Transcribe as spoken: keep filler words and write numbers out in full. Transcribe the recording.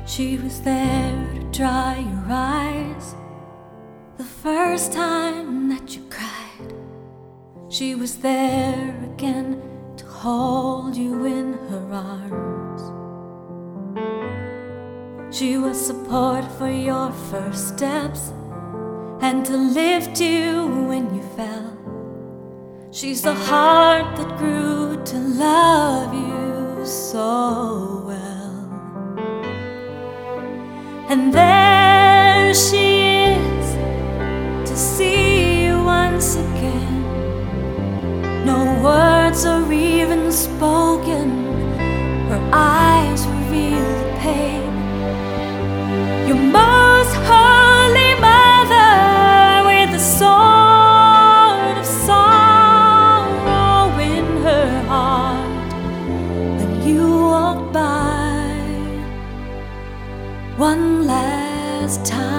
She was there to dry your eyes the first time that you cried. She was there again to hold you in her arms. She was support for your first steps and to lift you when you fell. She's the heart that grew to love you so well. And there she is to see you once again. No words are even spoken, her eyes reveal the pain. Your most holy mother with a sword of sorrow in her heart. When you walked by one last time,